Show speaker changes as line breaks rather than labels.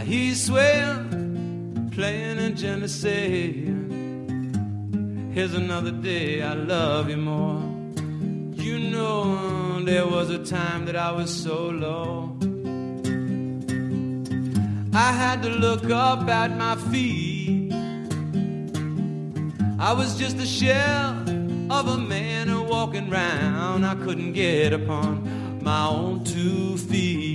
He's swaying, playing in Genesee. Here's another day I love you more. You know, there was a time that I was so low. I had to look up at my feet. I was just a shell of a man walking round. I couldn't get upon my own 2 feet.